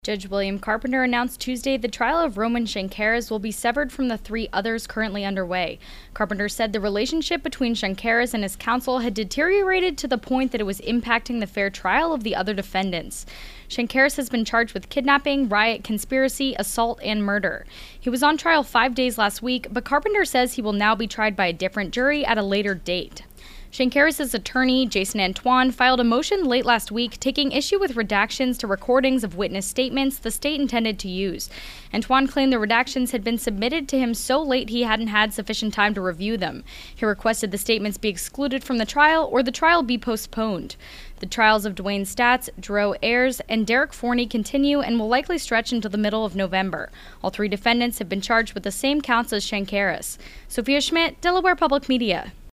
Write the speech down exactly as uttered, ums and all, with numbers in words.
Judge William Carpenter announced Tuesday the trial of Roman Shenkares will be severed from the three others currently underway. Carpenter said the relationship between Shenkares and his counsel had deteriorated to the point that it was impacting the fair trial of the other defendants. Shenkares has been charged with kidnapping, riot, conspiracy, assault, and murder. He was on trial five days last week, but Carpenter says he will now be tried by a different jury at a later date. Shenkares' attorney, Jason Antoine, filed a motion late last week taking issue with redactions to recordings of witness statements the state intended to use. Antoine claimed the redactions had been submitted to him so late he hadn't had sufficient time to review them. He requested the statements be excluded from the trial or the trial be postponed. The trials of Dwayne Staats, Drew Ayers, and Derek Forney continue and will likely stretch until the middle of November. All three defendants have been charged with the same counts as Shenkares. Sophia Schmidt, Delaware Public Media.